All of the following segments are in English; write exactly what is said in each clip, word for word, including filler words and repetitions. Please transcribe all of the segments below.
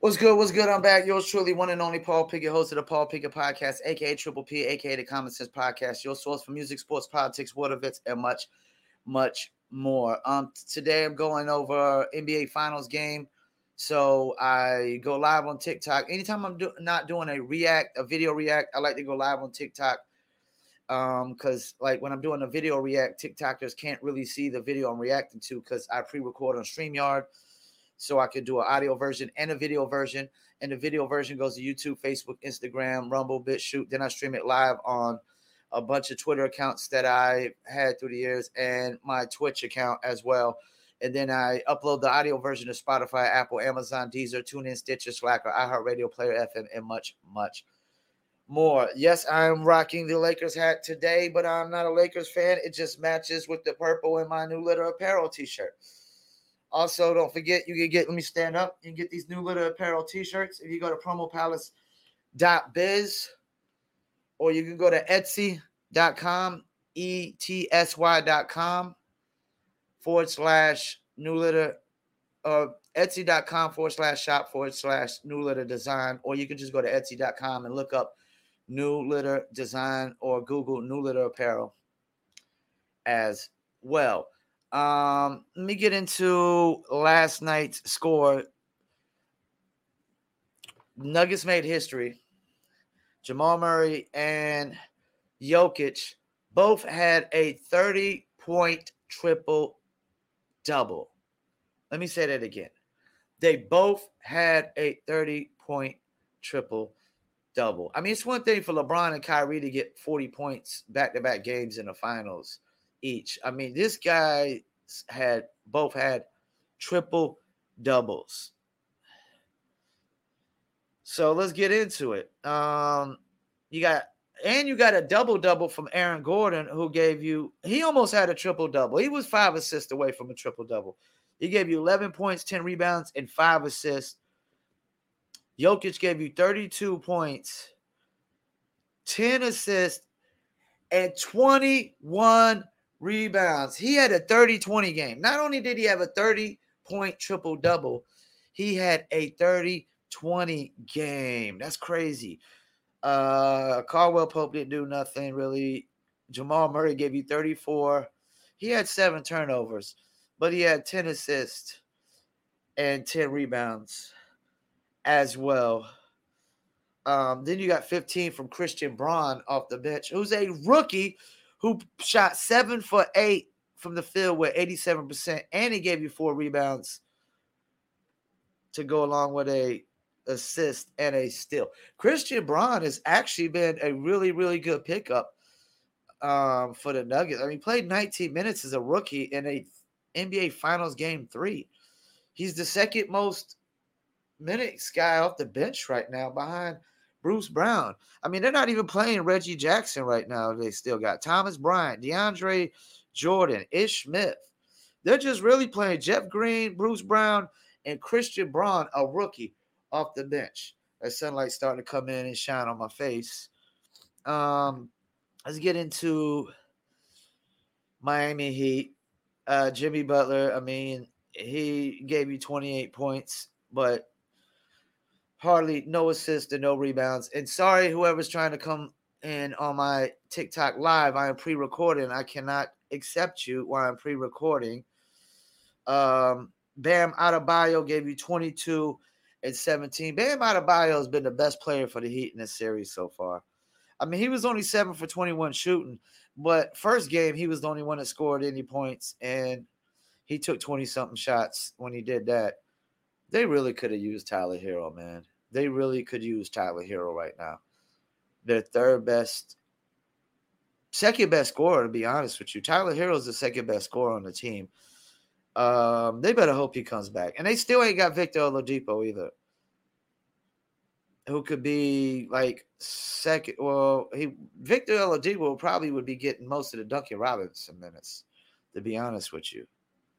What's good? What's good? I'm back. Yours truly, one and only Paul Pickett, host of the Paul Pickett Podcast, aka Triple P, aka the Common Sense Podcast, your source for music, sports, politics, water vets, and much, much more. Um, today I'm going over N B A Finals game. So I go live on TikTok. Anytime I'm do- not doing a react, a video react, I like to go live on TikTok. Um, because like when I'm doing a video react, TikTokers can't really see the video I'm reacting to because I pre-record on StreamYard. So I could do an audio version and a video version. And the video version goes to YouTube, Facebook, Instagram, Rumble, BitChute. Then I stream it live on a bunch of Twitter accounts that I had through the years and my Twitch account as well. And then I upload the audio version to Spotify, Apple, Amazon, Deezer, TuneIn, Stitcher, Slacker, iHeartRadio, Player F M, and much, much more. Yes, I'm rocking the Lakers hat today, but I'm not a Lakers fan. It just matches with the purple in my New Litter Apparel t-shirt. Also, don't forget, you can get, let me stand up, you can get these New Litter Apparel t-shirts if you go to promo palace dot biz, or you can go to etsy dot com, E T S Y dot com forward slash New Litter, uh, etsy dot com forward slash shop forward slash New Litter Design, or you can just go to etsy dot com and look up New Litter Design or Google New Litter Apparel as well. Um, let me get into last night's score. Nuggets made history. Jamal Murray and Jokic both had a thirty-point triple-double. Let me say that again. They both had a thirty-point triple-double. I mean, it's one thing for LeBron and Kyrie to get forty points back-to-back games in the finals each. I mean, this guy had both had triple doubles. So let's get into it. Um, you got and you got a double double from Aaron Gordon, who gave you he almost had a triple double. He was five assists away from a triple double. He gave you eleven points, ten rebounds, and five assists. Jokic gave you thirty-two points, ten assists, and twenty-one rebounds. He had a thirty twenty game. Not only did he have a thirty-point triple-double, he had a thirty twenty game. That's crazy. Uh, Caldwell Pope didn't do nothing, really. Jamal Murray gave you thirty-four. He had seven turnovers, but he had ten assists and ten rebounds as well. Um, then you got fifteen from Christian Braun off the bench, who's a rookie who shot seven for eight from the field with eighty-seven percent, and he gave you four rebounds to go along with a assist and a steal. Christian Braun has actually been a really, really good pickup um, for the Nuggets. I mean, he played nineteen minutes as a rookie in a N B A Finals Game three. He's the second most minutes guy off the bench right now behind Bruce Brown. I mean, they're not even playing Reggie Jackson right now. They still got Thomas Bryant, DeAndre Jordan, Ish Smith. They're just really playing Jeff Green, Bruce Brown, and Christian Braun, a rookie, off the bench. That sunlight's starting to come in and shine on my face. Um, let's get into Miami Heat. Uh, Jimmy Butler, I mean, he gave you twenty-eight points, but hardly no assists and no rebounds. And sorry, whoever's trying to come in on my TikTok live, I am pre-recording. I cannot accept you while I'm pre-recording. Um, Bam Adebayo gave you twenty-two and seventeen. Bam Adebayo has been the best player for the Heat in this series so far. I mean, he was only seven for twenty-one shooting, but first game, he was the only one that scored any points, and he took twenty-something shots when he did that. They really could have used Tyler Hero, man. They really could use Tyler Hero right now. Their third best, second best scorer, to be honest with you. Tyler Hero is the second best scorer on the team. Um, they better hope he comes back. And they still ain't got Victor Oladipo either, who could be like second. Well, he Victor Oladipo probably would be getting most of the Duncan Robinson minutes, to be honest with you.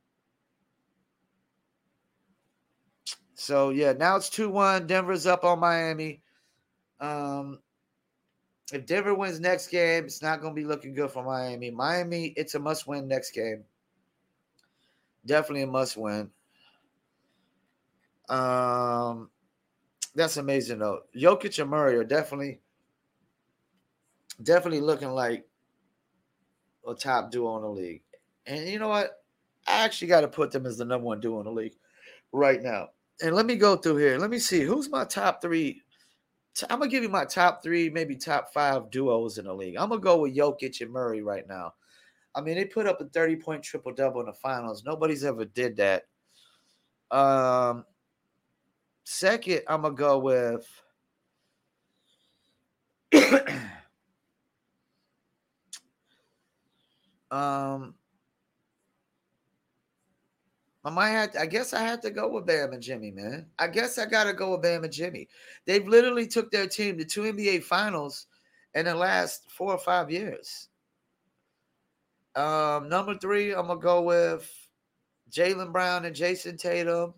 So, yeah, now it's two one. Denver's up on Miami. Um, if Denver wins next game, it's not going to be looking good for Miami. Miami, it's a must-win next game. Definitely a must-win. Um, That's amazing though. Jokic and Murray are definitely, definitely looking like a top duo in the league. And you know what? I actually got to put them as the number one duo in the league right now. And let me go through here. Let me see who's my top three. I'm gonna give you my top three, maybe top five duos in the league. I'm gonna go with Jokic and Murray right now. I mean, they put up a thirty-point triple-double in the finals. Nobody's ever did that. Um, second, I'm gonna go with um. I might have to, I guess I had to go with Bam and Jimmy, man. I guess I gotta go with Bam and Jimmy. They've literally took their team to two N B A finals in the last four or five years. Um, number three, I'm gonna go with Jaylen Brown and Jason Tatum.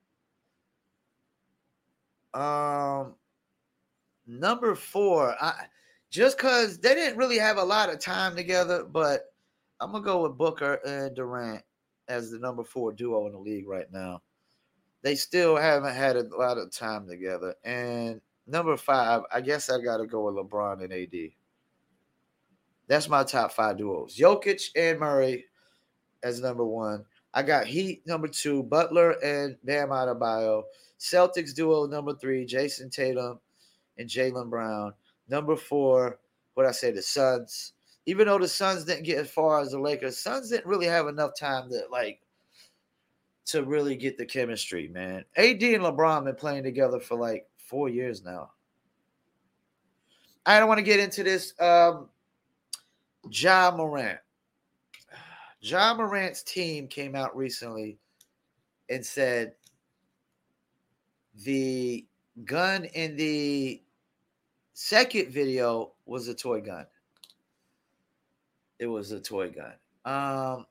Um, number four, I just because they didn't really have a lot of time together, but I'm gonna go with Booker and Durant as the number four duo in the league right now. They still haven't had a lot of time together. And number five, I guess I got to go with LeBron and A D. That's my top five duos. Jokic and Murray as number one. I got Heat number two, Butler and Bam Adebayo. Celtics duo number three, Jason Tatum and Jaylen Brown. Number four, what I say, the Suns. Even though the Suns didn't get as far as the Lakers, Suns didn't really have enough time to like to really get the chemistry, man. A D and LeBron been playing together for like four years now. I don't want to get into this. Um, Ja Morant. Ja Morant's team came out recently and said the gun in the second video was a toy gun. It was a toy gun. Um,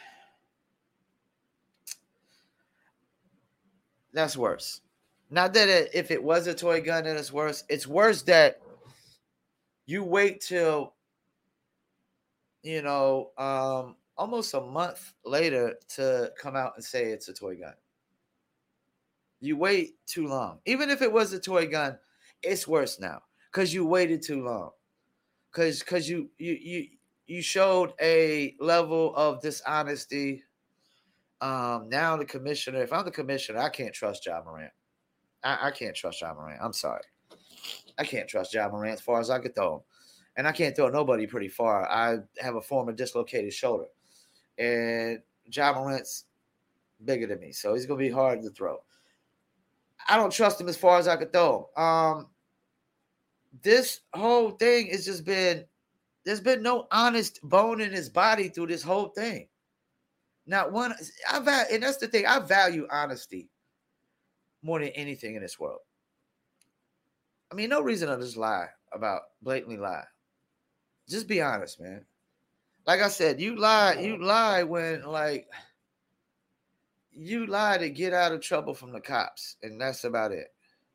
that's worse. Not that it, if it was a toy gun, then it's worse. It's worse that you wait till, you know, um, almost a month later to come out and say it's a toy gun. You wait too long. Even if it was a toy gun, it's worse now because you waited too long. Because because you you you you showed a level of dishonesty. Um, now the commissioner, if I'm the commissioner, I can't trust Ja Morant. I, I can't trust Ja Morant. I'm sorry. I can't trust Ja Morant as far as I could throw him. And I can't throw nobody pretty far. I have a former dislocated shoulder. And Ja Morant's bigger than me, so he's going to be hard to throw. I don't trust him as far as I could throw him. Um, this whole thing has just been, there's been no honest bone in his body through this whole thing. Not one, I value, and that's the thing, I value honesty more than anything in this world. I mean, no reason to just lie about, blatantly lie. Just be honest, man. Like I said, you lie, you lie when, like, you lie to get out of trouble from the cops, and that's about it.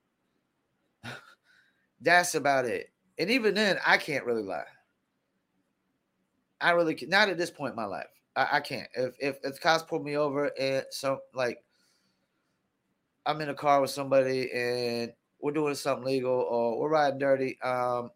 That's about it. And even then, I can't really lie. I really can't. Not at this point in my life. I, I can't. If if if cops pull me over and so like I'm in a car with somebody and we're doing something legal or we're riding dirty, um,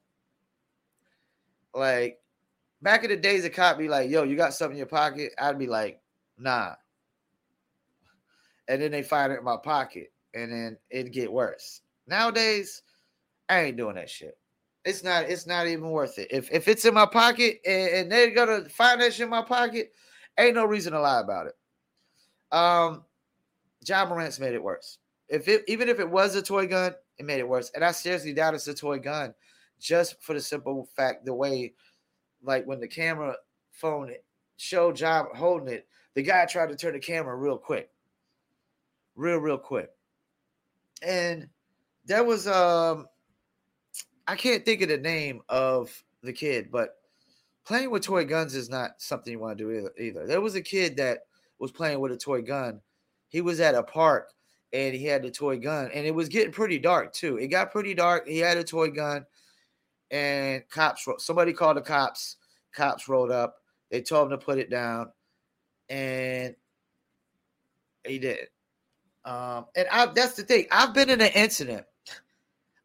like back in the days, a cop be like, "Yo, you got something in your pocket?" I'd be like, "Nah." And then they find it in my pocket, and then it'd get worse. Nowadays, I ain't doing that shit. It's not. It's not even worth it. If if it's in my pocket and, and they're gonna find that shit in my pocket, ain't no reason to lie about it. Um, Ja Morant's made it worse. If it even if it was a toy gun, it made it worse. And I seriously doubt it's a toy gun, just for the simple fact the way, like when the camera phone showed Ja holding it, the guy tried to turn the camera real quick, real real quick, and there was um. I can't think of the name of the kid, but playing with toy guns is not something you want to do either, either. There was a kid that was playing with a toy gun. He was at a park and he had a toy gun, and it was getting pretty dark too. It got pretty dark. He had a toy gun, and cops, somebody called the cops. Cops rolled up. They told him to put it down, and he did. Um, and I, that's the thing. I've been in an incident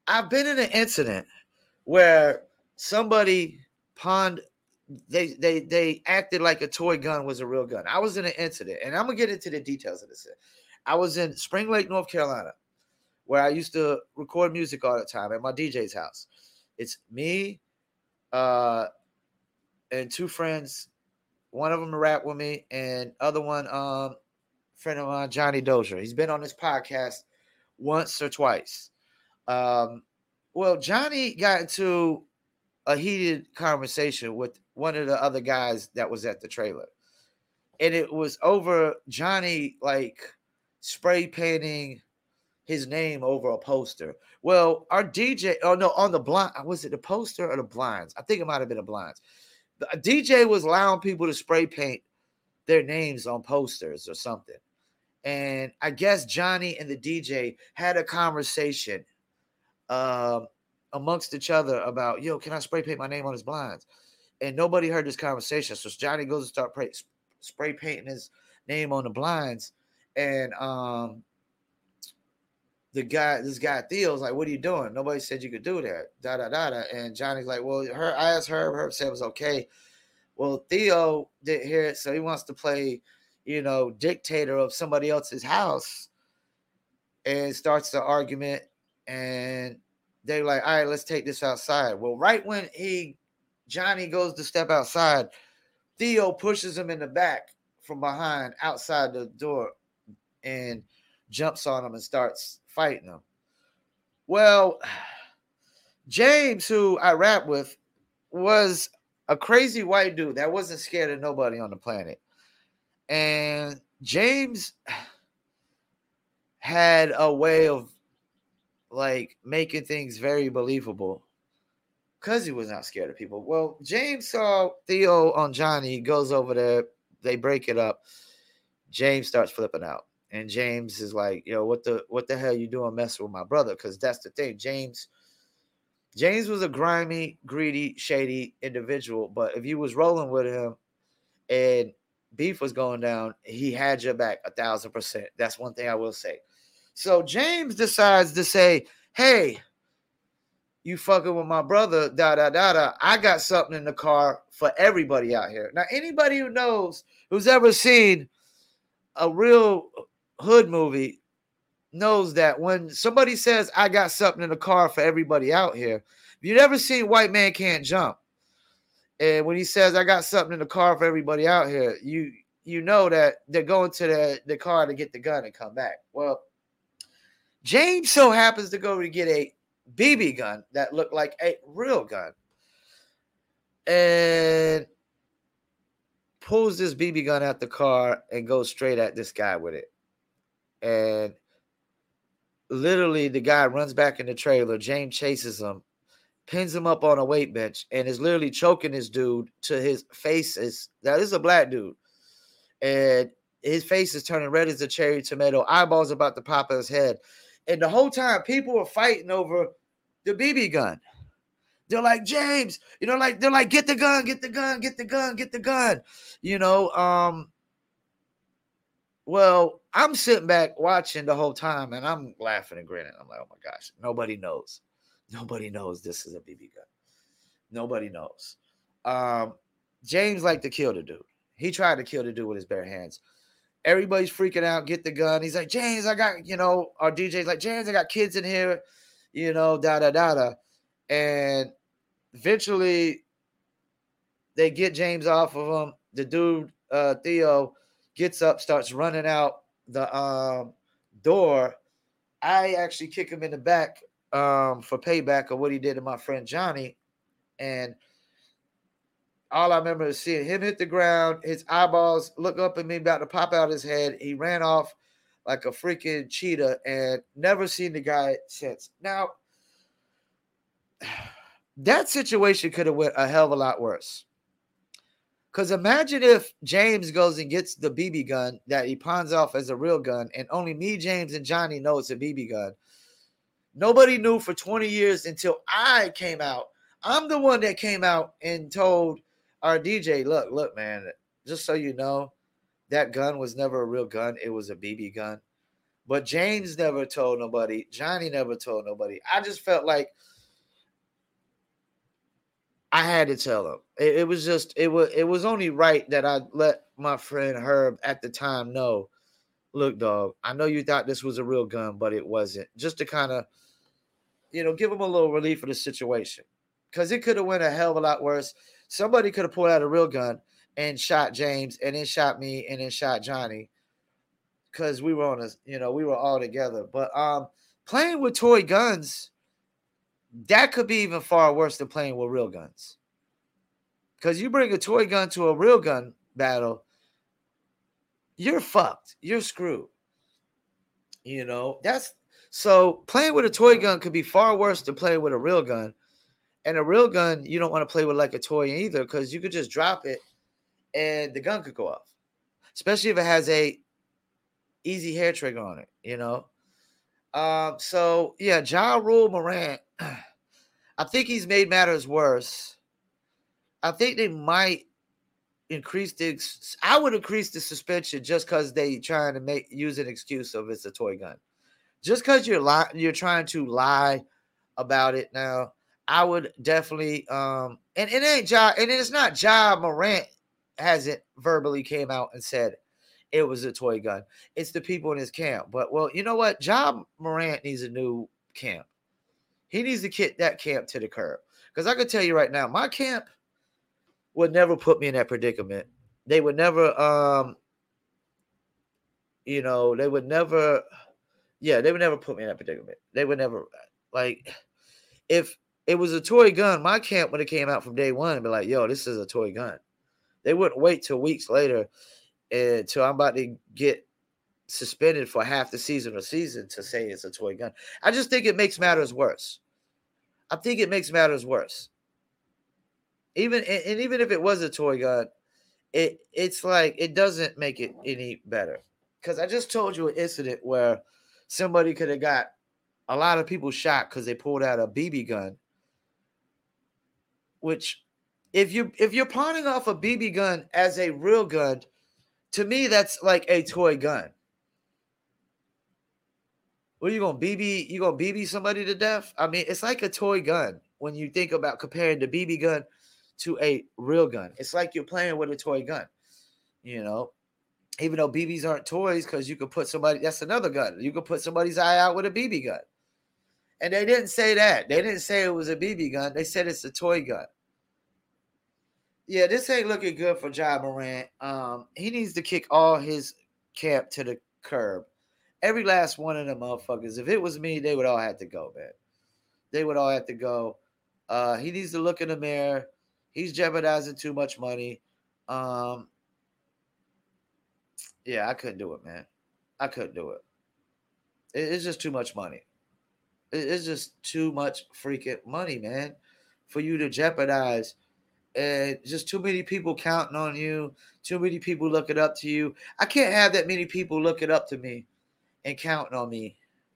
I've been in an incident where somebody pawned, they they they acted like a toy gun was a real gun. I was in an incident, and I'm gonna get into the details of this. I was in Spring Lake, North Carolina, where I used to record music all the time at my D J's house. It's me, uh, and two friends. One of them rap with me, and other one, um, friend of mine, Johnny Dozier. He's been on this podcast once or twice. Um, well, Johnny got into a heated conversation with one of the other guys that was at the trailer. And it was over Johnny like spray painting his name over a poster. Well, our D J, oh no, on the blind, was it the poster or the blinds? I think it might have been the blinds. The D J was allowing people to spray paint their names on posters or something. And I guess Johnny and the D J had a conversation um, amongst each other about, yo, can I spray paint my name on his blinds? And nobody heard this conversation. So Johnny goes to start pray, spray painting his name on the blinds. And um, the guy, this guy Theo's like, what are you doing? Nobody said you could do that. Da da da da. And Johnny's like, well, her, I asked Herb. Herb said it was okay. Well, Theo didn't hear it, so he wants to play, you know, dictator of somebody else's house, and starts the argument. And they're like, all right, let's take this outside. Well, right when he, Johnny goes to step outside, Theo pushes him in the back from behind outside the door and jumps on him and starts fighting him. Well, James, who I rap with, was a crazy white dude that wasn't scared of nobody on the planet. And James had a way of like making things very believable because he was not scared of people. Well, James saw Theo on Johnny. He goes over there. They break it up. James starts flipping out. And James is like, yo, what the what the hell you doing messing with my brother? Because that's the thing. James James was a grimy, greedy, shady individual. But if you was rolling with him and beef was going down, he had your back a thousand percent. That's one thing I will say. So James decides to say, hey, you fucking with my brother, da, da, da, da. I got something in the car for everybody out here. Now, anybody who knows, who's ever seen a real hood movie knows that when somebody says, I got something in the car for everybody out here, if you've never seen White Man Can't Jump, and when he says, I got something in the car for everybody out here, you you know that they're going to the, the car to get the gun and come back. Well, James so happens to go to get a B B gun that looked like a real gun and pulls this B B gun out the car and goes straight at this guy with it. And literally the guy runs back in the trailer. James chases him, pins him up on a weight bench, and is literally choking this dude to his face. Is now this is a black dude, and his face is turning red as a cherry tomato. Eyeballs about to pop out his head. And the whole time, people were fighting over the B B gun. They're like, James, you know, like they're like, get the gun, get the gun, get the gun, get the gun. You know, um, well, I'm sitting back watching the whole time, and I'm laughing and grinning. I'm like, oh my gosh, nobody knows. Nobody knows this is a B B gun. Nobody knows. Um, James liked to kill the dude. He tried to kill the dude with his bare hands. Everybody's freaking out, get the gun. He's like, James, I got, you know, our D J's like, James, I got kids in here, you know, da, da, da, da. And eventually they get James off of him. The dude, uh, Theo, gets up, starts running out the um, door. I actually kick him in the back um, for payback of what he did to my friend Johnny. And all I remember is seeing him hit the ground, his eyeballs look up at me, about to pop out his head. He ran off like a freaking cheetah and never seen the guy since. Now, that situation could have went a hell of a lot worse. Because imagine if James goes and gets the B B gun that he pawns off as a real gun, and only me, James, and Johnny know it's a B B gun. Nobody knew for twenty years until I came out. I'm the one that came out and told our D J, look, look, man, just so you know, that gun was never a real gun. It was a B B gun. But James never told nobody. Johnny never told nobody. I just felt like I had to tell him. It, it was just it was it was only right that I let my friend Herb at the time know. Look, dog, I know you thought this was a real gun, but it wasn't. Just to kind of, you know, give him a little relief of the situation. Because it could have went a hell of a lot worse. Somebody could have pulled out a real gun and shot James and then shot me and then shot Johnny. Because we were on a, you know, we were all together. But um, playing with toy guns, that could be even far worse than playing with real guns. Because you bring a toy gun to a real gun battle, you're fucked. You're screwed. You know, that's so playing with a toy gun could be far worse than playing with a real gun. And a real gun, you don't want to play with like a toy either, because you could just drop it and the gun could go off. Especially if it has a easy hair trigger on it, you know. Um, so yeah, Ja Rule Morant, I think he's made matters worse. I think they might increase the I would increase the suspension just because they trying to make use an excuse of it's a toy gun. Just because you're li- you're trying to lie about it now, I would definitely um and it ain't Ja and it's not Ja Morant hasn't verbally came out and said it was a toy gun. It's the people in his camp. But well, you know what? Ja Morant needs a new camp. He needs to kick that camp to the curb. Because I can tell you right now, my camp would never put me in that predicament. They would never, um, you know, they would never, yeah, they would never put me in that predicament. They would never, like, if it was a toy gun, my camp would have came out from day one and be like, yo, this is a toy gun. They wouldn't wait till weeks later until I'm about to get suspended for half the season or season to say it's a toy gun. I just think it makes matters worse. I think it makes matters worse. Even and, and even if it was a toy gun, it it's like it doesn't make it any better. Because I just told you an incident where somebody could have got a lot of people shot because they pulled out a B B gun. Which, if you if you're pawning off a B B gun as a real gun, to me that's like a toy gun. What are you gonna B B? You gonna B B somebody to death? I mean, it's like a toy gun when you think about comparing the B B gun to a real gun. It's like you're playing with a toy gun, you know, even though B Bs aren't toys, because you could put somebody, that's another gun. You could put somebody's eye out with a B B gun. And they didn't say that. They didn't say it was a B B gun. They said it's a toy gun. Yeah, this ain't looking good for Ja Morant. Um, he needs to kick all his camp to the curb. Every last one of them motherfuckers. If it was me, they would all have to go, man. They would all have to go. Uh, he needs to look in the mirror. He's jeopardizing too much money. Um, yeah, I couldn't do it, man. I couldn't do it. it. It's just too much money. It, it's just too much freaking money, man, for you to jeopardize. And just too many people counting on you. Too many people looking up to you. I can't have that many people looking up to me and counting on me.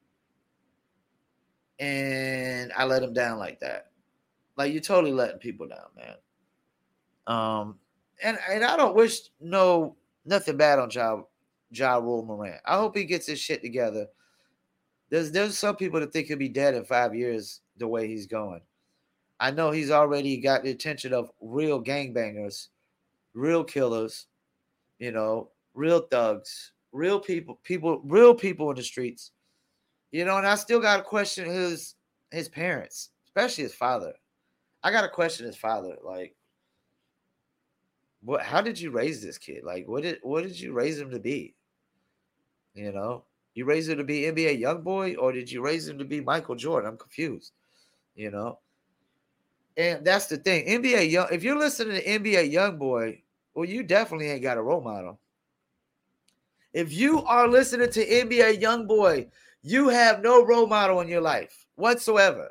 And I let them down like that. Like, you're totally letting people down, man. Um, and, and I don't wish no nothing bad on Ja, Ja Rule Morant. I hope he gets his shit together. There's there's some people that think he'll be dead in five years the way he's going. I know he's already got the attention of real gangbangers, real killers, you know, real thugs, real people, people, real people in the streets. You know, and I still got to question his his parents, especially his father. I got to question his father. Like, what? How did you raise this kid? Like, what did what did you raise him to be? You know, you raised him to be N B A YoungBoy, or did you raise him to be Michael Jordan? I'm confused. You know, and that's the thing. N B A Young. If you're listening to N B A YoungBoy, well, you definitely ain't got a role model. If you are listening to N B A YoungBoy, you have no role model in your life whatsoever.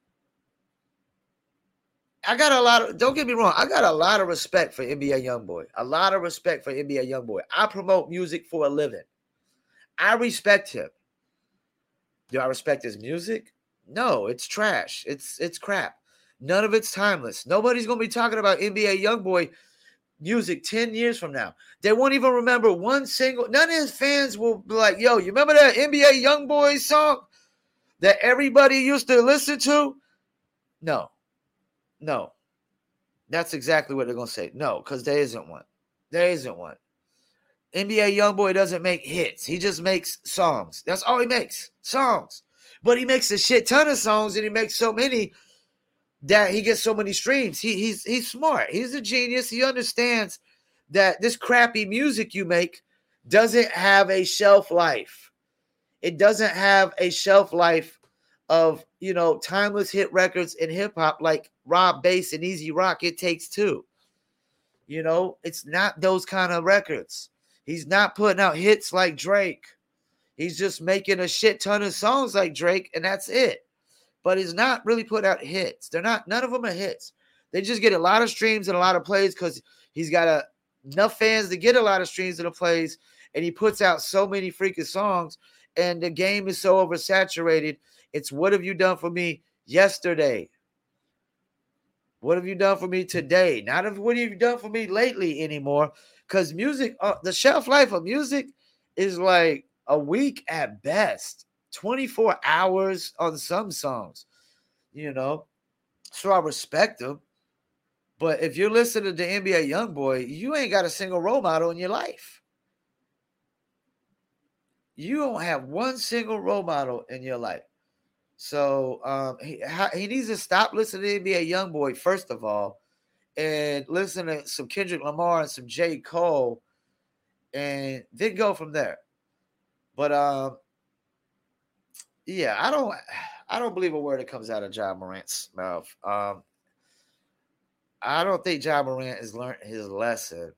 I got a lot of, don't get me wrong, I got a lot of respect for N B A YoungBoy. A lot of respect for N B A YoungBoy. I promote music for a living. I respect him. Do I respect his music? No, it's trash. It's it's crap. None of it's timeless. Nobody's going to be talking about N B A YoungBoy music ten years from now. They won't even remember one single. None of his fans will be like, yo, you remember that N B A YoungBoy song that everybody used to listen to? No. No. That's exactly what they're going to say. No, because there isn't one. There isn't one. N B A YoungBoy doesn't make hits. He just makes songs. That's all he makes. Songs. But he makes a shit ton of songs, and he makes so many that he gets so many streams. He, he's he's smart. He's a genius. He understands that this crappy music you make doesn't have a shelf life. It doesn't have a shelf life of, you know, timeless hit records in hip hop like Rob Bass and Easy Rock. It Takes Two. You know, it's not those kind of records. He's not putting out hits like Drake. He's just making a shit ton of songs like Drake, and that's it. But he's not really putting out hits. They're not, none of them are hits. They just get a lot of streams and a lot of plays because he's got a, enough fans to get a lot of streams and the plays, and he puts out so many freaking songs, and the game is so oversaturated. It's what have you done for me yesterday? What have you done for me today? Not of what have you done for me lately anymore. Because music, uh, the shelf life of music is like a week at best. twenty-four hours on some songs, you know. So I respect them. But if you're listening to N B A YoungBoy, you ain't got a single role model in your life. You don't have one single role model in your life. So um, he, he needs to stop listening to N B A YoungBoy, first of all, and listen to some Kendrick Lamar and some J. Cole, and then go from there. But um, yeah, I don't, I don't believe a word that comes out of Ja Morant's mouth. Um, I don't think Ja Morant has learned his lesson,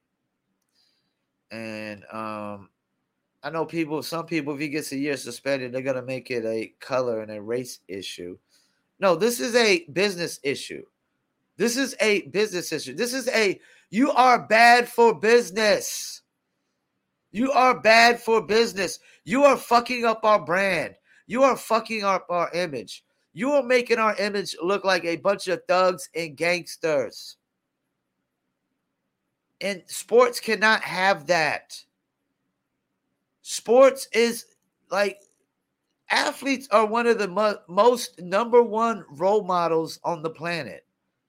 and um, I know people, some people, if he gets a year suspended, they're gonna make it a color and a race issue. No, this is a business issue. This is a business issue. This is a, you are bad for business. You are bad for business. You are fucking up our brand. You are fucking up our image. You are making our image look like a bunch of thugs and gangsters. And sports cannot have that. Sports is like, athletes are one of the mo- most number one role models on the planet.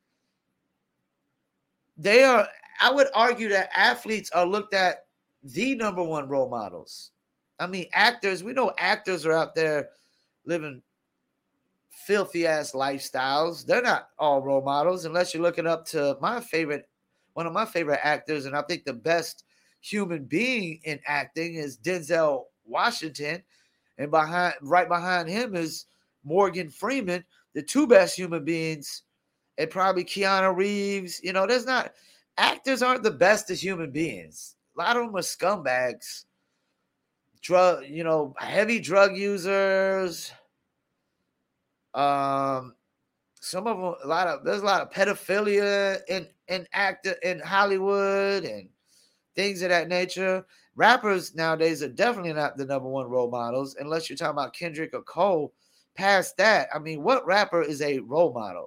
They are, I would argue that athletes are looked at the number one role models. I mean, actors, we know actors are out there living filthy ass lifestyles. They're not all role models unless you're looking up to my favorite, one of my favorite actors, and I think the best human being in acting is Denzel Washington, and behind, right behind him is Morgan Freeman, the two best human beings, and probably Keanu Reeves. You know, there's not, actors aren't the best as human beings. A lot of them are scumbags, drug, you know, heavy drug users. Um, some of them, a lot of, there's a lot of pedophilia in in actor in Hollywood and things of that nature. Rappers nowadays are definitely not the number one role models, unless you're talking about Kendrick or Cole. Past that, I mean, what rapper is a role model?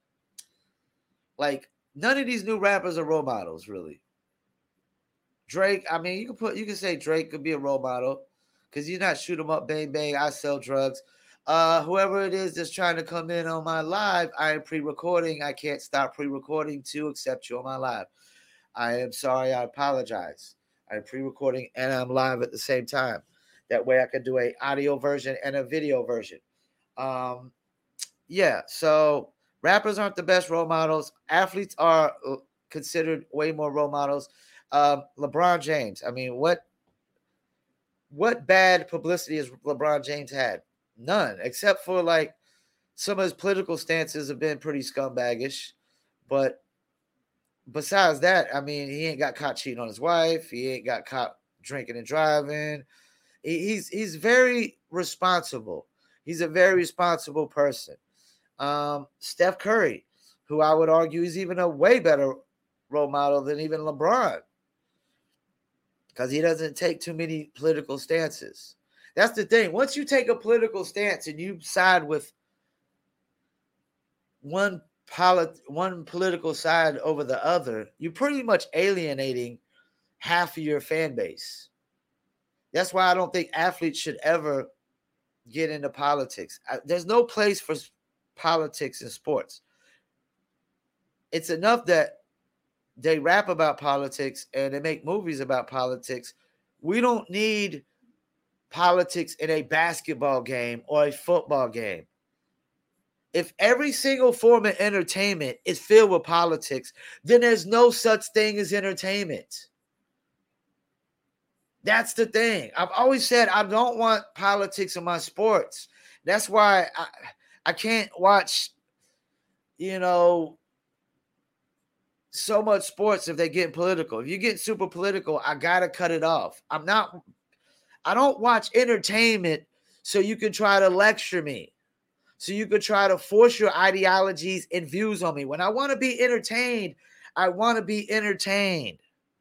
Like, none of these new rappers are role models, really. Drake, I mean, you can put, you can say Drake could be a role model because he's not shoot 'em up, bang, bang, I sell drugs. Uh, whoever it is that's trying to come in on my live, I am pre-recording. I can't stop pre-recording to accept you on my live. I am sorry. I apologize. I'm pre-recording and I'm live at the same time. That way I can do a audio version and a video version. Um, yeah, so rappers aren't the best role models. Athletes are considered way more role models. Um, LeBron James. I mean, what what bad publicity has LeBron James had? None, except for like some of his political stances have been pretty scumbaggish. But besides that, I mean, he ain't got caught cheating on his wife. He ain't got caught drinking and driving. He, he's he's very responsible. He's a very responsible person. Um, Steph Curry, who I would argue is even a way better role model than even LeBron, because he doesn't take too many political stances. That's the thing. Once you take a political stance and you side with one polit- one political side over the other, you're pretty much alienating half of your fan base. That's why I don't think athletes should ever get into politics. I, there's no place for politics in sports. It's enough that they rap about politics and they make movies about politics. We don't need politics in a basketball game or a football game. If every single form of entertainment is filled with politics, then there's no such thing as entertainment. That's the thing. I've always said I don't want politics in my sports. That's why I, I can't watch, you know, so much sports if they get political. If you get super political, I gotta cut it off. I'm not, I don't watch entertainment so you can try to lecture me. So you could try to force your ideologies and views on me. When I want to be entertained, I want to be entertained.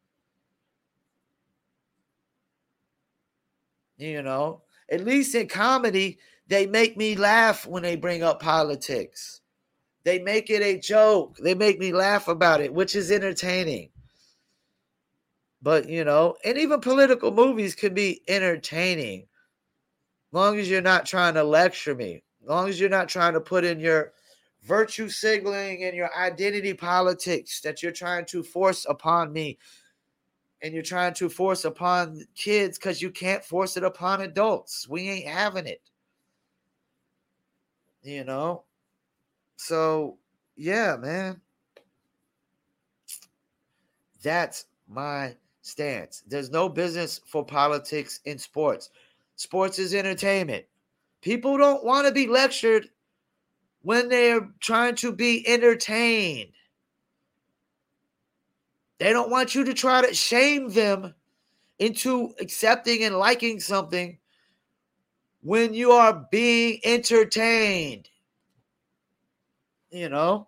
You know, at least in comedy, they make me laugh when they bring up politics. They make it a joke. They make me laugh about it, which is entertaining. But, you know, and even political movies can be entertaining. As long as you're not trying to lecture me. As long as you're not trying to put in your virtue signaling and your identity politics that you're trying to force upon me. And you're trying to force upon kids because you can't force it upon adults. We ain't having it. You know? So, yeah, man. That's my stance. There's no business for politics in sports. Sports is entertainment. People don't want to be lectured when they're trying to be entertained. They don't want you to try to shame them into accepting and liking something when you are being entertained. You know?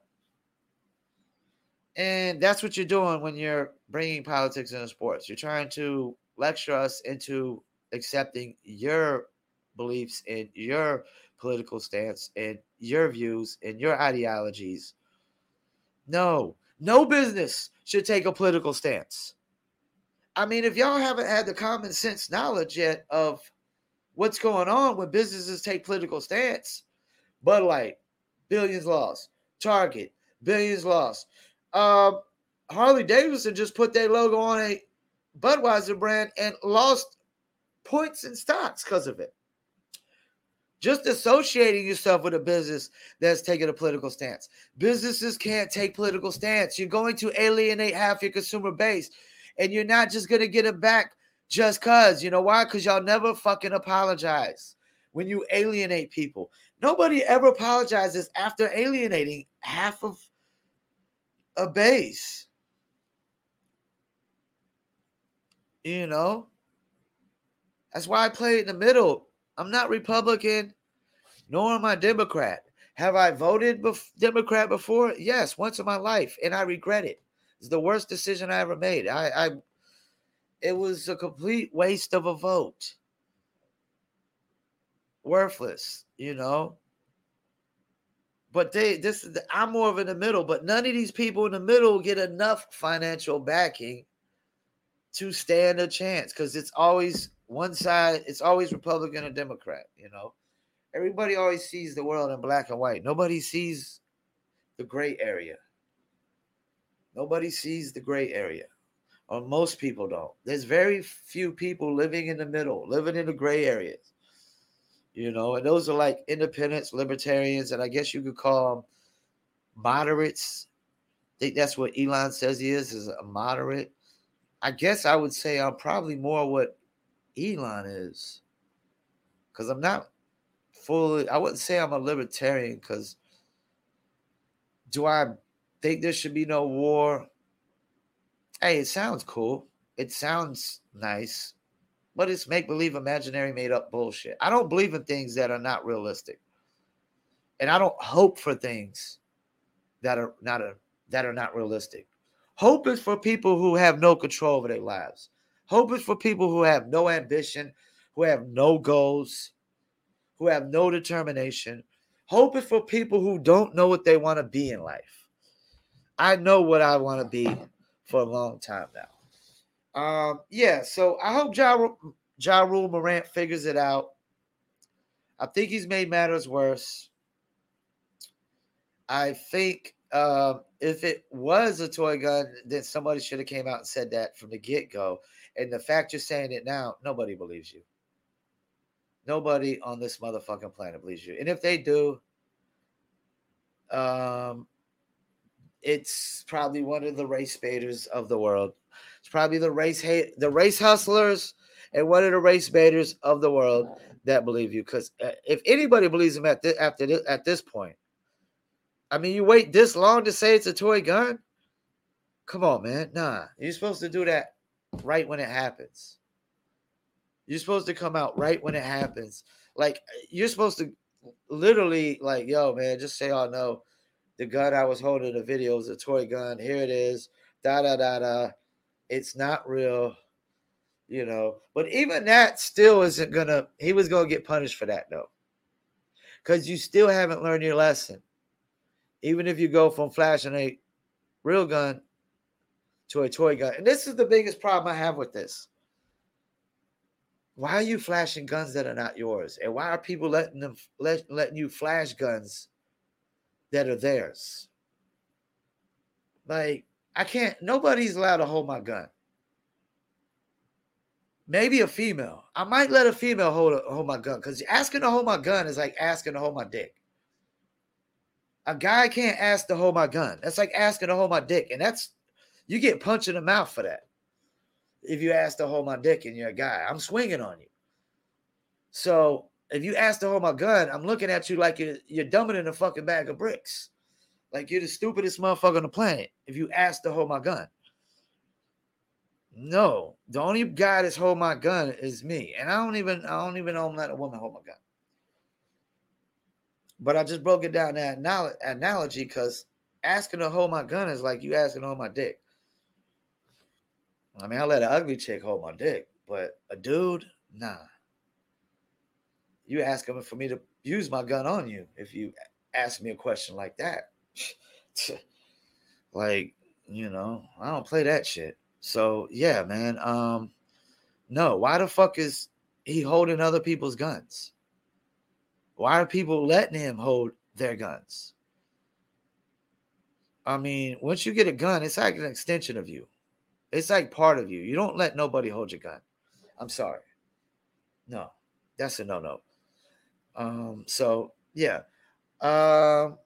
And that's what you're doing when you're bringing politics into sports. You're trying to lecture us into accepting your beliefs and your political stance and your views and your ideologies. No, no business should take a political stance. I mean, if y'all haven't had the common sense knowledge yet of what's going on when businesses take political stance, Bud Light, billions lost. Target, billions lost. Uh, Harley Davidson just put their logo on a Budweiser brand and lost points in stocks because of it. Just associating yourself with a business that's taking a political stance. Businesses can't take political stance. You're going to alienate half your consumer base, and you're not just going to get it back just because. You know why? Because y'all never fucking apologize when you alienate people. Nobody ever apologizes after alienating half of a base. You know? That's why I play in the middle. I'm not Republican, nor am I Democrat. Have I voted bef- Democrat before? Yes, once in my life, and I regret it. It's the worst decision I ever made. I, I it was a complete waste of a vote. Worthless, you know. But they, this is the, I'm more of in the middle. But none of these people in the middle get enough financial backing to stand a chance because it's always one side. It's always Republican or Democrat. You know, everybody always sees the world in black and white. Nobody sees the gray area. Nobody sees the gray area, or most people don't. There's very few people living in the middle, living in the gray areas. You know, and those are like independents, libertarians, and I guess you could call them moderates. I think that's what Elon says he is, is a moderate. I guess I would say I'm probably more what Elon is. Because I'm not fully, I wouldn't say I'm a libertarian because do I think there should be no war? Hey, it sounds cool. It sounds nice. But it's make-believe, imaginary, made-up bullshit. I don't believe in things that are not realistic. And I don't hope for things that are not a, that are not realistic. Hope is for people who have no control over their lives. Hope is for people who have no ambition, who have no goals, who have no determination, Hope is for people who don't know what they want to be in life. I know what I want to be for a long time now. Um, yeah, so I hope Ja, ja Rule Morant figures it out. I think he's made matters worse. I think uh, if it was a toy gun, then somebody should have came out and said that from the get-go. And the fact you're saying it now, nobody believes you. Nobody on this motherfucking planet believes you. And if they do, um, it's probably one of the race baiters of the world. It's probably the race hate, the race hustlers, and one of the race baiters of the world that believe you. Because uh, if anybody believes him at this, after this, at this point, I mean, you wait this long to say it's a toy gun? Come on, man. Nah, you're supposed to do that right when it happens. You're supposed to come out right when it happens. Like, you're supposed to literally, like, yo, man, just say, oh, no, the gun I was holding in the video was a toy gun. Here it is. Da, da, da, da. It's not real, you know. But even that still isn't going to, he was going to get punished for that, though. Because you still haven't learned your lesson. Even if you go from flashing a real gun to a toy gun. And this is the biggest problem I have with this. Why are you flashing guns that are not yours? And why are people letting them let, letting you flash guns that are theirs? Like, I can't, nobody's allowed to hold my gun. Maybe a female. I might let a female hold, hold my gun, because asking to hold my gun is like asking to hold my dick. A guy can't ask to hold my gun. That's like asking to hold my dick. And that's, you get punched in the mouth for that. If you ask to hold my dick and you're a guy, I'm swinging on you. So if you ask to hold my gun, I'm looking at you like you're, you're dumbing in a fucking bag of bricks. Like you're the stupidest motherfucker on the planet if you ask to hold my gun. No, the only guy that's hold my gun is me. And I don't even, I don't even know I'm letting a woman hold my gun. But I just broke it down that analogy because asking to hold my gun is like you asking to hold my dick. I mean, I let an ugly chick hold my dick, but a dude, nah. You asking for me to use my gun on you if you ask me a question like that. Like, you know, I don't play that shit. So, yeah, man. Um, no, why the fuck is he holding other people's guns? Why are people letting him hold their guns? I mean, once you get a gun, it's like an extension of you. It's like part of you. You don't let nobody hold your gun. I'm sorry. No, that's a no-no. Um, so, yeah. Um,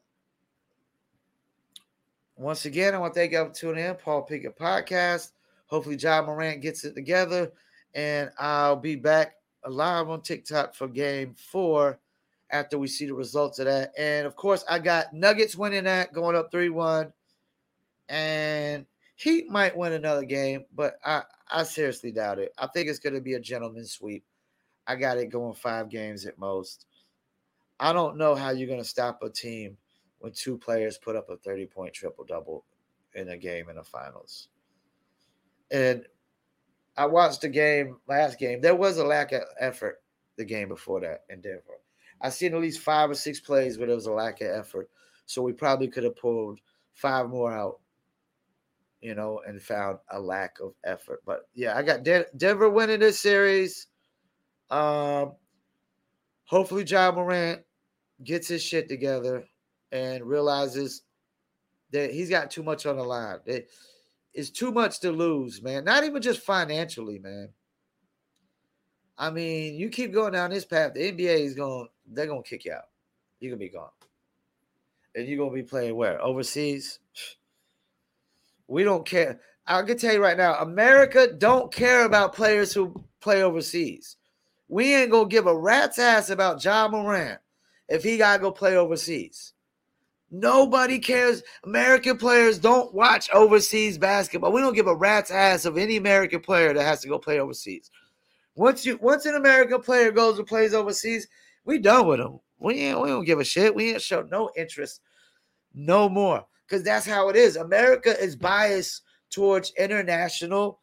once again, I want to thank you for tuning in. Paul Pickett Podcast. Hopefully, Ja Morant gets it together. And I'll be back live on TikTok for game four after we see the results of that. And, of course, I got Nuggets winning that, going up three one. And Heat might win another game, but I, I seriously doubt it. I think it's going to be a gentleman's sweep. I got it going five games at most. I don't know how you're going to stop a team when two players put up a thirty-point triple-double in a game in the finals. And I watched the game, last game. There was a lack of effort the game before that in Denver. I seen at least five or six plays where there was a lack of effort. So we probably could have pulled five more out, you know, and found a lack of effort. But, yeah, I got De- Denver winning this series. Um, hopefully Ja Morant gets his shit together and realizes that he's got too much on the line. It, it's too much to lose, man. Not even just financially, man. I mean, you keep going down this path, the N B A is going, they're going to kick you out. You're going to be gone. And you're going to be playing where? Overseas? We don't care. I can tell you right now, America don't care about players who play overseas. We ain't going to give a rat's ass about Ja Morant if he got to go play overseas. Nobody cares. American players don't watch overseas basketball. We don't give a rat's ass of any American player that has to go play overseas. Once you, once an American player goes and plays overseas, we done with them. We ain't, we don't give a shit. We ain't show no interest no more, because that's how it is. America is biased towards international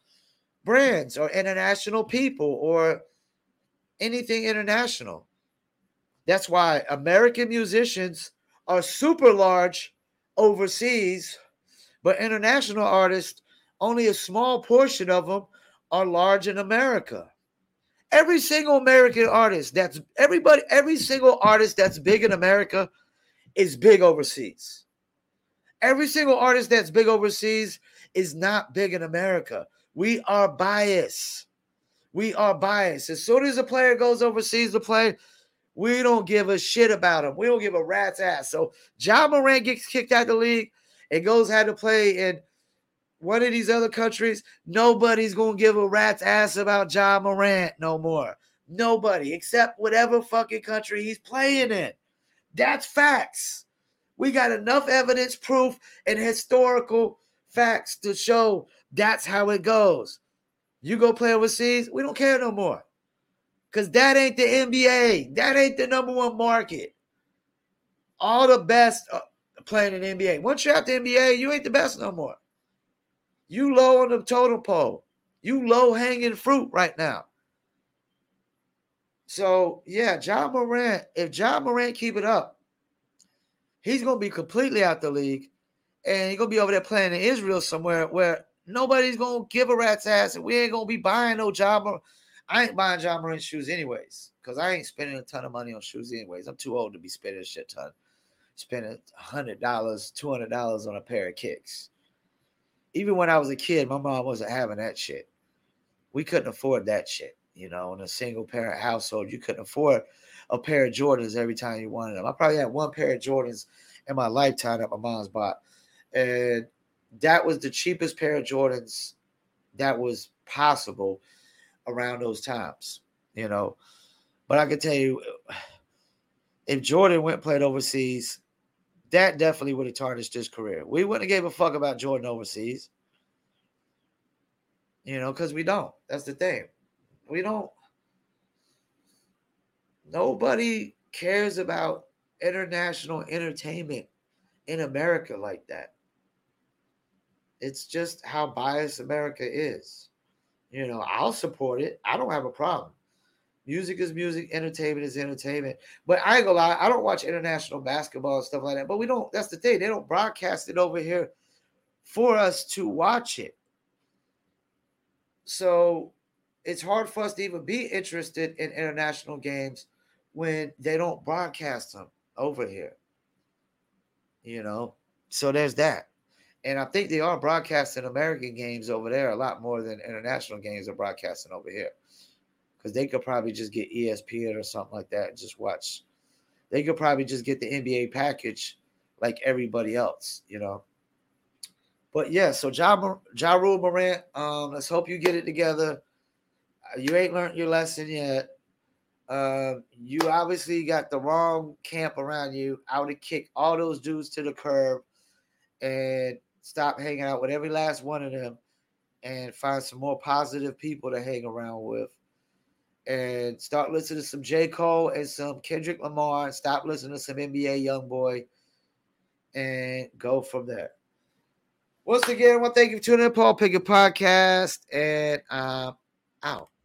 brands or international people or anything international. That's why American musicians are super large overseas, but international artists, only a small portion of them are large in America. Every single American artist that's everybody, every single artist that's big in America is big overseas. Every single artist that's big overseas is not big in America. We are biased. We are biased. As soon as a player goes overseas to play, we don't give a shit about him. We don't give a rat's ass. So Ja Morant gets kicked out of the league and goes had to play in one of these other countries. Nobody's going to give a rat's ass about Ja Morant no more. Nobody, except whatever fucking country he's playing in. That's facts. We got enough evidence, proof, and historical facts to show that's how it goes. You go play overseas, we don't care no more. Because that ain't the N B A. That ain't the number one market. All the best are playing in the N B A. Once you're out the N B A, you ain't the best no more. You low on the totem pole. You low hanging fruit right now. So, yeah, Ja Morant, if Ja Morant keep it up, he's going to be completely out the league. And he's going to be over there playing in Israel somewhere where nobody's going to give a rat's ass. And we ain't going to be buying no Ja Morant. I ain't buying Ja Morant shoes anyways, because I ain't spending a ton of money on shoes anyways. I'm too old to be spending a shit ton. Spending one hundred dollars, two hundred dollars on a pair of kicks. Even when I was a kid, my mom wasn't having that shit. We couldn't afford that shit. You know, in a single parent household, you couldn't afford a pair of Jordans every time you wanted them. I probably had one pair of Jordans in my lifetime that my mom's bought. And that was the cheapest pair of Jordans that was possible around those times, you know. But I can tell you, if Jordan went and played overseas, that definitely would have tarnished his career. We wouldn't have gave a fuck about Jordan overseas, you know, because we don't. That's the thing. We don't. Nobody cares about international entertainment in America like that. It's just how biased America is. You know, I'll support it. I don't have a problem. Music is music. Entertainment is entertainment. But I ain't gonna lie, I don't watch international basketball and stuff like that. But we don't, that's the thing. They don't broadcast it over here for us to watch it. So it's hard for us to even be interested in international games when they don't broadcast them over here. You know, so there's that. And I think they are broadcasting American games over there a lot more than international games are broadcasting over here. Because they could probably just get E S P N or something like that and just watch. They could probably just get the N B A package like everybody else, you know. But yeah, so Ja, Ja Rule Morant, um, let's hope you get it together. You ain't learned your lesson yet. Uh, you obviously got the wrong camp around you. I would have kicked all those dudes to the curb and stop hanging out with every last one of them and find some more positive people to hang around with and start listening to some J. Cole and some Kendrick Lamar and stop listening to some N B A Youngboy and go from there. Once again, I want to thank you for tuning in, Paul Pickett Podcast, and um, out.